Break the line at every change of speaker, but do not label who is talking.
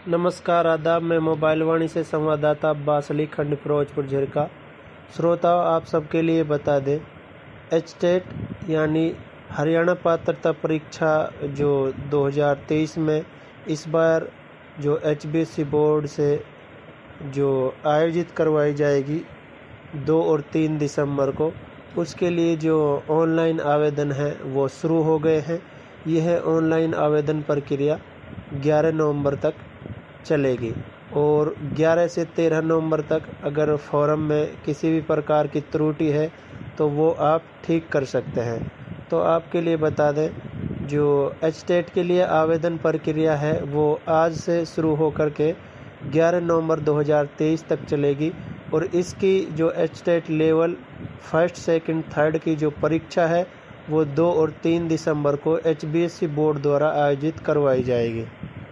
नमस्कार, आदाब। मैं मोबाइल वाणी से संवाददाता अब्बास अली, खंड फिरोजपुर झिरका। श्रोताओं, आप सबके लिए बता दें, एचटेट यानी हरियाणा पात्रता परीक्षा जो 2023 में इस बार जो एचबीएससी बोर्ड से जो आयोजित करवाई जाएगी 2 और 3 दिसंबर को, उसके लिए जो ऑनलाइन आवेदन है वो शुरू हो गए हैं। यह ऑनलाइन आवेदन प्रक्रिया 11 नवंबर तक चलेगी और 11 से 13 नवंबर तक अगर फॉर्म में किसी भी प्रकार की त्रुटि है तो वो आप ठीक कर सकते हैं। तो आपके लिए बता दें, जो एचटेट के लिए आवेदन प्रक्रिया है वो आज से शुरू होकर के 11 नवंबर 2023 तक चलेगी और इसकी जो HTET level 1st, 2nd, 3rd की जो परीक्षा है वो 2 और 3 दिसंबर को एचबीएससी बोर्ड द्वारा आयोजित करवाई जाएगी।